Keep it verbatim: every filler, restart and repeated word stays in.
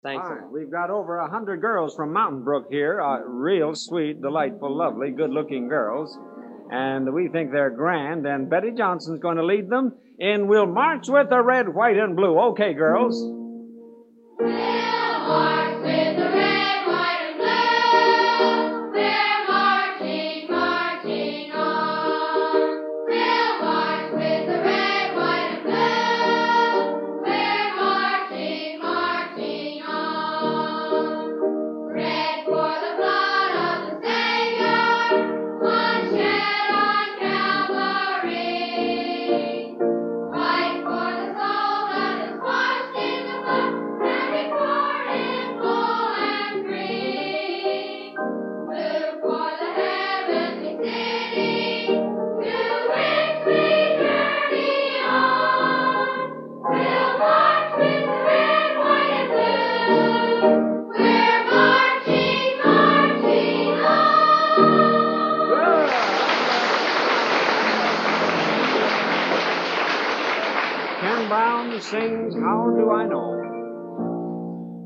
Thanks All a right, lot. we've got over a hundred girls from Mountain Brook here, uh, real sweet, delightful, lovely, good-looking girls, and we think they're grand. And Betty Johnson's going to lead them in "We'll March with the Red, White, and Blue." Okay, girls. We'll march with the red, white, and blue. We're marching, marching on. We'll march with the red, white, and blue. We're marching, marching on. Red for the blood of the Savior, one shed on Calvary. White for the soul that is washed in the blood and recorded full and free. Blue for the heavenly city, to which we journey on. We'll march with the red, white, and blue. We're marching, marching on. Ken Brown sings "How Do I Know."